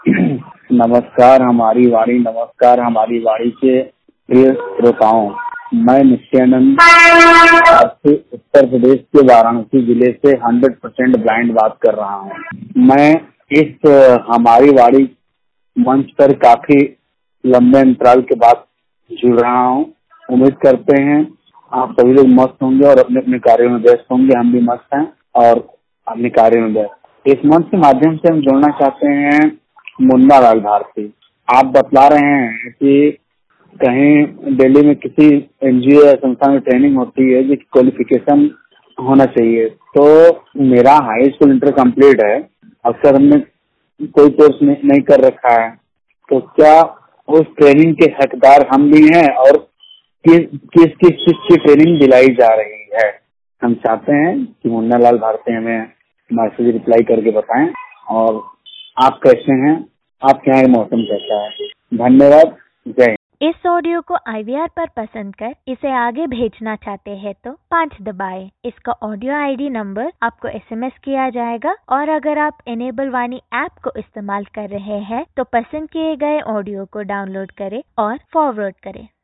नमस्कार हमारी वाणी के प्रिय श्रोताओं। मैं नित्यानंद आपसे उत्तर प्रदेश के वाराणसी जिले से 100% ब्लाइंड बात कर रहा हूँ। मैं इस हमारी वाणी मंच पर काफी लंबे अंतराल के बाद जुड़ रहा हूँ। उम्मीद करते हैं आप सभी लोग मस्त होंगे और अपने अपने कार्यों में व्यस्त होंगे। हम भी मस्त हैं और अपने कार्यों में व्यस्त। इस मंच के माध्यम से हम जोड़ना चाहते हैं मुन्ना लाल भारती। आप बतला रहे हैं कि कहीं दिल्ली में किसी एनजीओ या संस्था में ट्रेनिंग होती है जिसकी क्वालिफिकेशन होना चाहिए। तो मेरा हाई स्कूल इंटर कंप्लीट है, अक्सर हमने कोई कोर्स नहीं कर रखा है। तो क्या उस ट्रेनिंग के हकदार हम भी हैं और किस चीज की ट्रेनिंग दिलाई जा रही है? हम चाहते हैं कि मुन्ना लाल भारती हमें मैसेज रिप्लाई करके बताएं। और आप कैसे हैं, आपके यहाँ मौसम कैसा है? धन्यवाद, जय हिंद। इस ऑडियो को IVR पर पसंद कर इसे आगे भेजना चाहते हैं तो 5 दबाएं। इसका ऑडियो ID नंबर आपको SMS किया जाएगा और अगर आप इनेबल वाणी ऐप को इस्तेमाल कर रहे हैं तो पसंद किए गए ऑडियो को डाउनलोड करें और फॉरवर्ड करें।